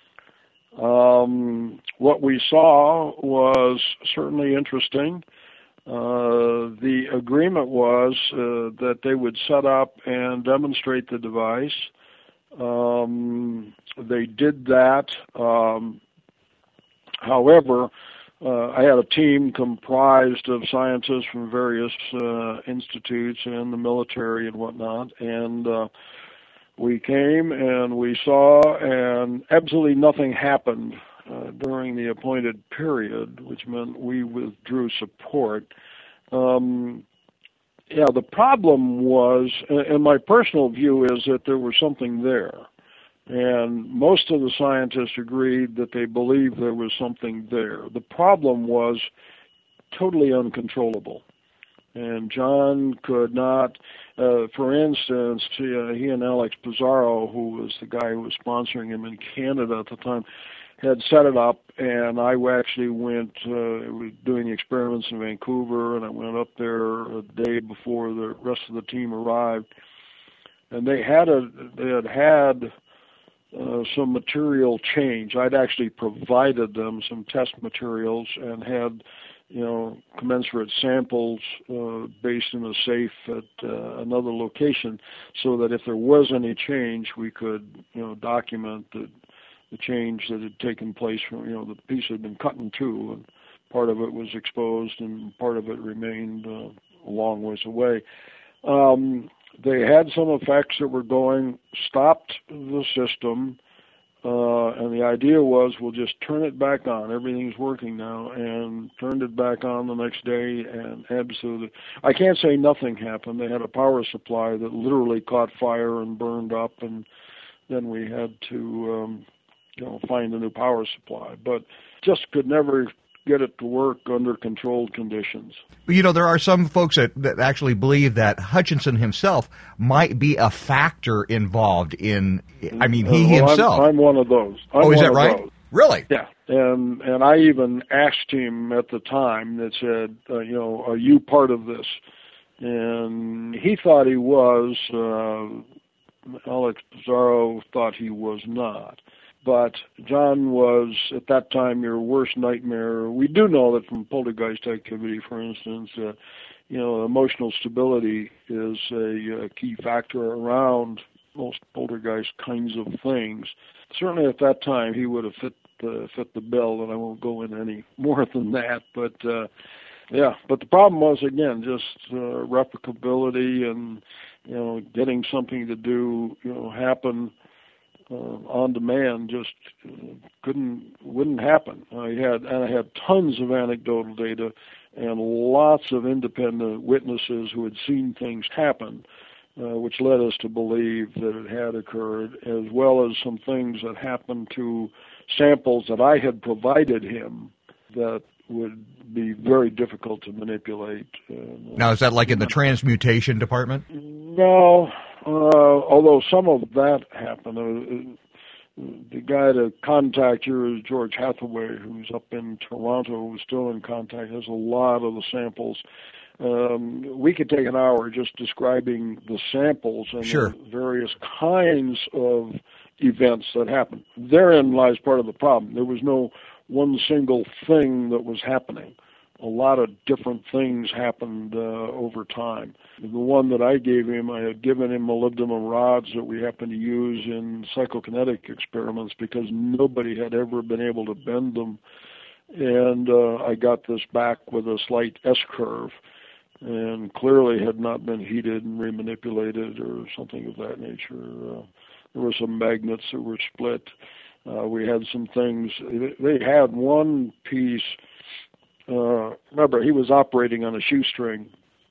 Um, what we saw was certainly interesting. Uh, the agreement was uh, that they would set up and demonstrate the device. Um, they did that. Um, however, uh, I had a team comprised of scientists from various uh, institutes and the military and whatnot, and uh, we came and we saw, and absolutely nothing happened uh, during the appointed period, which meant we withdrew support. Um, yeah, the problem was, and my personal view is that there was something there. And most of the scientists agreed that they believed there was something there. The problem was totally uncontrollable. And John could not, uh, for instance, he, uh, he and Alex Pizarro, who was the guy who was sponsoring him in Canada at the time, had set it up, and I actually went, uh, was doing experiments in Vancouver, and I went up there a day before the rest of the team arrived. And they had a, they had had Uh, some material change. I'd actually provided them some test materials and had, you know, commensurate samples uh, based in a safe at uh, another location, so that if there was any change, we could, you know, document the, the change that had taken place. From, you know, the piece had been cut in two, and part of it was exposed, and part of it remained uh, a long ways away. Um, They had some effects that were going, stopped the system, uh, and And the idea was, we'll just turn it back on. Everything's working now, and turned it back on the next day, and absolutely, I can't say nothing happened. They had a power supply that literally caught fire and burned up, and then we had to, um, you know, find a new power supply. But just could never get it to work under controlled conditions. You know, there are some folks that, that actually believe that Hutchinson himself might be a factor involved in, I mean, he uh, well, himself. I'm, I'm one of those. I'm oh, is one that of right? Those. Really? Yeah. And and I even asked him at the time, that said, uh, you know, are you part of this? And he thought he was. Uh, Alex Pizarro thought he was not. But John was, at that time, your worst nightmare. We do know that from poltergeist activity, for instance, uh, you know, emotional stability is a, a key factor around most poltergeist kinds of things. Certainly at that time, he would have fit the, fit the bill, and I won't go into any more than that. But, uh, yeah, but the problem was, again, just uh, replicability and, you know, getting something to do, you know, happen Uh, on demand just uh, couldn't wouldn't happen. I had and I had tons of anecdotal data and lots of independent witnesses who had seen things happen, uh, which led us to believe that it had occurred, as well as some things that happened to samples that I had provided him that would be very difficult to manipulate. Uh, now, is that like in the transmutation department? No. Uh, although some of that happened. Uh, the guy to contact here is George Hathaway, who's up in Toronto, who's still in contact, has a lot of the samples. Um, we could take an hour just describing the samples and sure. the various kinds of events that happened. Therein lies part of the problem. There was no one single thing that was happening. A lot of different things happened uh, over time. The one that I gave him, I had given him molybdenum rods that we happen to use in psychokinetic experiments because nobody had ever been able to bend them. And uh, I got this back with a slight S-curve and clearly had not been heated and remanipulated or something of that nature. Uh, there were some magnets that were split. Uh, we had some things. They had one piece. Uh, remember, he was operating on a shoestring,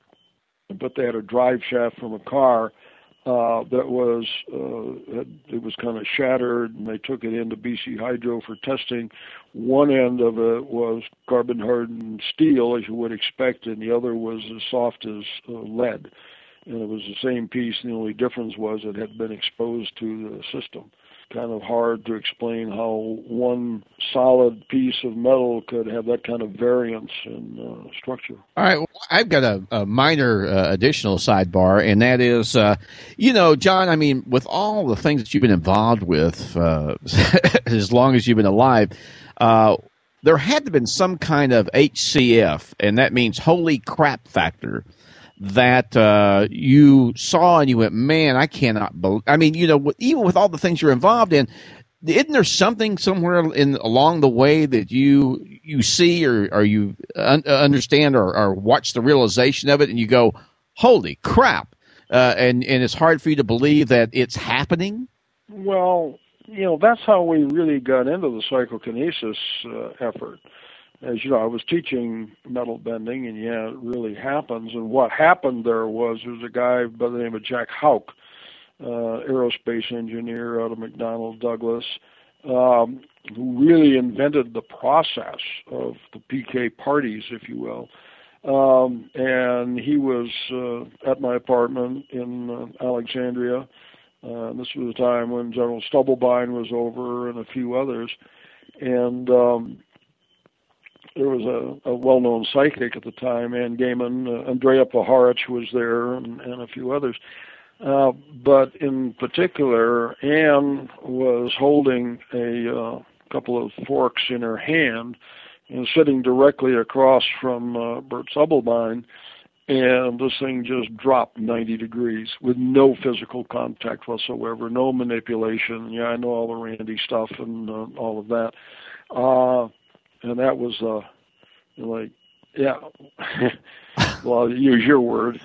but they had a drive shaft from a car uh, that was uh, had, it was kind of shattered, and they took it into B C Hydro for testing. One end of it was carbon hardened steel, as you would expect, and the other was as soft as uh, lead. And it was the same piece, and the only difference was it had been exposed to the system. Kind of hard to explain how one solid piece of metal could have that kind of variance in uh, structure. All right, well, I've got a, a minor uh, additional sidebar, and that is, uh, you know, John, I mean, with all the things that you've been involved with uh, as long as you've been alive, uh, there had to have been some kind of H C F, and that means holy crap factor, that uh, you saw and you went, man, I cannot believe. I mean, you know, even with all the things you're involved in, isn't there something somewhere in along the way that you you see or, or you un- understand or, or watch the realization of it, and you go, holy crap, uh, and and it's hard for you to believe that it's happening? Well, you know, that's how we really got into the psychokinesis uh, effort. As you know, I was teaching metal bending, and yeah, it really happens. And what happened there was there was a guy by the name of Jack Houck, uh, aerospace engineer out of McDonnell Douglas, um, who really invented the process of the P K parties, if you will. Um, and he was uh, at my apartment in uh, Alexandria. Uh, this was a time when General Stubblebine was over and a few others. And um, there was a, a well-known psychic at the time, Ann Gaiman, uh, Andrea Paharich was there, and, and a few others. Uh, but in particular, Ann was holding a uh, couple of forks in her hand and sitting directly across from uh, Bert Stubblebine, and this thing just dropped ninety degrees with no physical contact whatsoever, no manipulation. Yeah, I know all the Randy stuff and uh, all of that. Uh, And that was uh, like, yeah, well, I'll use your word.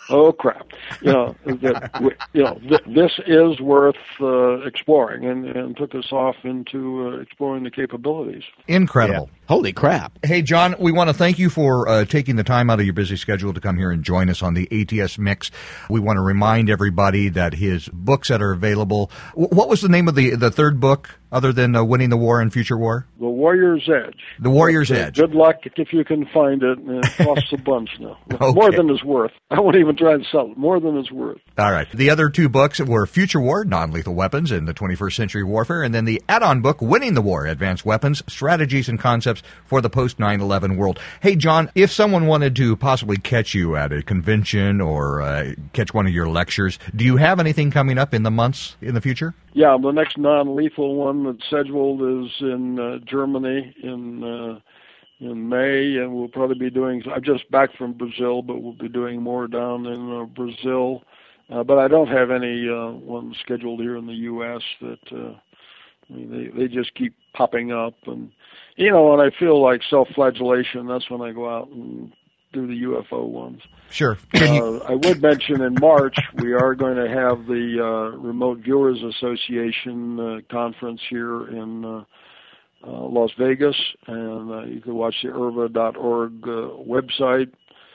Oh crap! You know, that, you know, th- this is worth uh, exploring, and, and took us off into uh, exploring the capabilities. Incredible. Yeah. Holy crap. Hey, John, we want to thank you for uh, taking the time out of your busy schedule to come here and join us on the A T S Mix. We want to remind everybody that his books that are available. W- what was the name of the the third book other than uh, Winning the War and Future War? The Warrior's Edge. The Warrior's but, uh, Edge. Good luck if you can find it. It costs a bunch now. Okay. More than it's worth. I won't even try to sell it. More than it's worth. All right. The other two books were Future War, Non-Lethal Weapons in the twenty-first Century Warfare, and then the add-on book, Winning the War, Advanced Weapons, Strategies and Concepts for the Post nine eleven World. Hey, John, if someone wanted to possibly catch you at a convention or uh, catch one of your lectures, do you have anything coming up in the months in the future? Yeah, the next non-lethal one that's scheduled is in uh, Germany in uh, in May, and we'll probably be doing. I'm just back from Brazil, but we'll be doing more down in uh, Brazil. Uh, but I don't have any uh, ones scheduled here in the U S that uh, I mean, they they just keep popping up, and you know, when I feel like self-flagellation, that's when I go out and do the U F O ones. Sure. Uh, I would mention in March we are going to have the uh, Remote Viewers Association uh, conference here in uh, uh, Las Vegas, and uh, you can watch the I R V A dot org uh, website.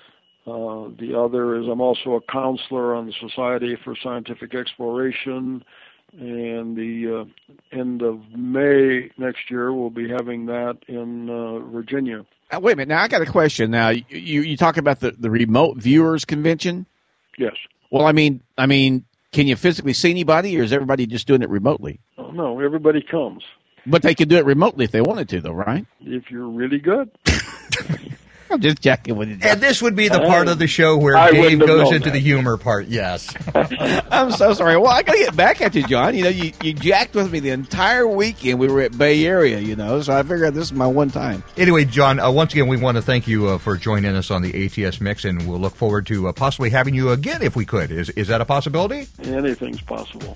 Uh, the other is I'm also a counselor on the Society for Scientific Exploration, and the uh, end of May next year we'll be having that in uh, Virginia. Uh, wait a minute. Now, I got a question. Now, you, you, you talk about the, the Remote Viewers Convention? Yes. Well, I mean, I mean, can you physically see anybody, or is everybody just doing it remotely? Oh, no, everybody comes. But they could do it remotely if they wanted to, though, right? If you're really good. I'm just checking with you. And this would be the part of the show where I Dave wouldn't have goes known into that. the humor part. Yes. I'm so sorry. Well, I got to get back at you, John. You know, you, you jacked with me the entire weekend. We were at Bay Area, you know, so I figured this is my one time. Anyway, John, uh, once again, we want to thank you uh, for joining us on the A T S Mix, and we'll look forward to uh, possibly having you again if we could. Is is that a possibility? Anything's possible.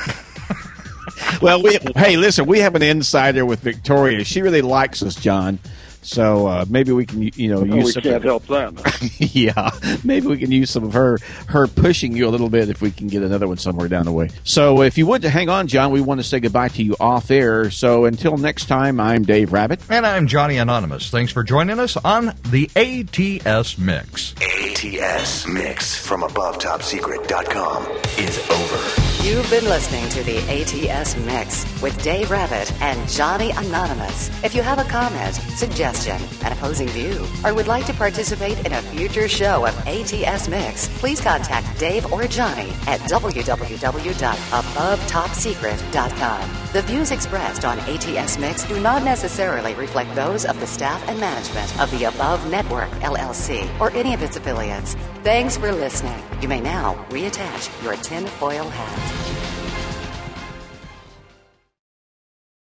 Well, we, hey, listen, we have an insider with Victoria. She really likes us, John. So uh, maybe we can, you know, No, use we some. can't help that. Yeah, maybe we can use some of her her pushing you a little bit if we can get another one somewhere down the way. So if you would to hang on, John, we want to say goodbye to you off air. So until next time, I'm Dave Rabbit. And I'm Johnny Anonymous. Thanks for joining us on the A T S Mix. A T S Mix from above top secret dot com is over. You've been listening to the A T S Mix with Dave Rabbit and Johnny Anonymous. If you have a comment, suggestion, an opposing view, or would like to participate in a future show of A T S Mix, please contact Dave or Johnny at w w w dot above top secret dot com. The views expressed on A T S Mix do not necessarily reflect those of the staff and management of the Above Network, L L C, or any of its affiliates. Thanks for listening. You may now reattach your tinfoil hat.